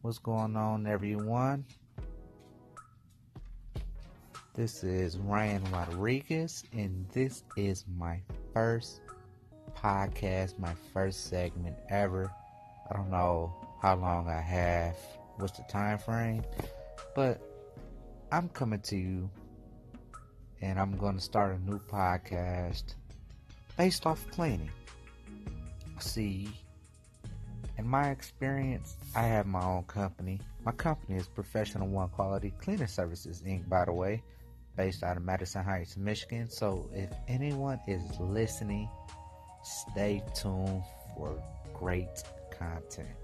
What's going on, everyone? This is Ryan Rodriguez, and this is my first podcast, my first segment ever. I don't know how long I have, what's the time frame, but I'm coming to you, and I'm going to start a new podcast based off cleaning. See, in my experience, I have my own company. My company is Professional One Quality Cleaning Services, Inc., by the way, based out of Madison Heights, Michigan. So if anyone is listening, stay tuned for great content.